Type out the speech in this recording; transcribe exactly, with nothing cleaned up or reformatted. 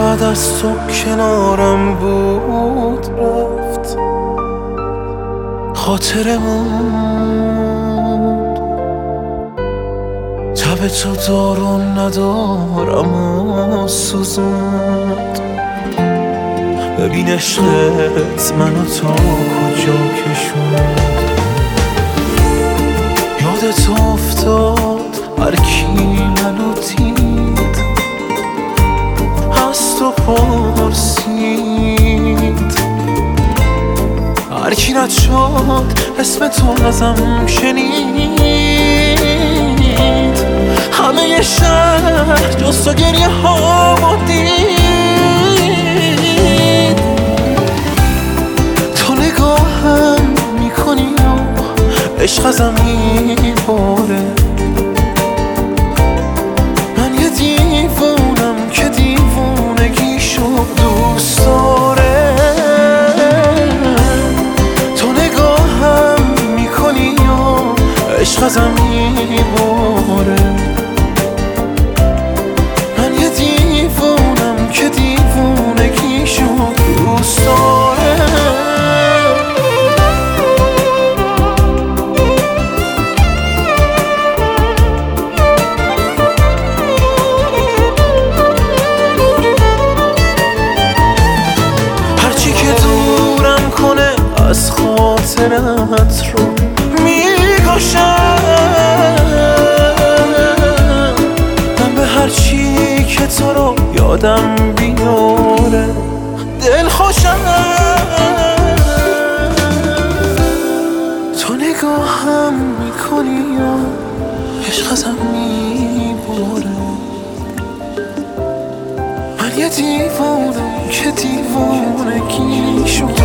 چقدر از تو کنارم بود رفت، خاطرمون تب تو دارو ندارم و سوزوند. ببین عشقت منو تا کجا کشوند، یادت افتاد هر کی منو دید از تو پرسید، هر کی رد شد اسم تو ازم شنید، همه شهر جز تو گریه ها دید. تو نگاهم میکنی و عشق ازم میباره، من یه دیوونم که دیوونگیشو دوست داره. تو نگاهم میکنی و عشق ازم میباره، من یه دیوونم که دیوونگیشو دوست داره. هرچی که دورم کنه از خاطرت رو میکشم، من به هرچی که تو رو یادم بیاره دل خوشم. تو نگاهم میکنی و عشق ازم میباره، من یه دیوونم که دیوونگیشو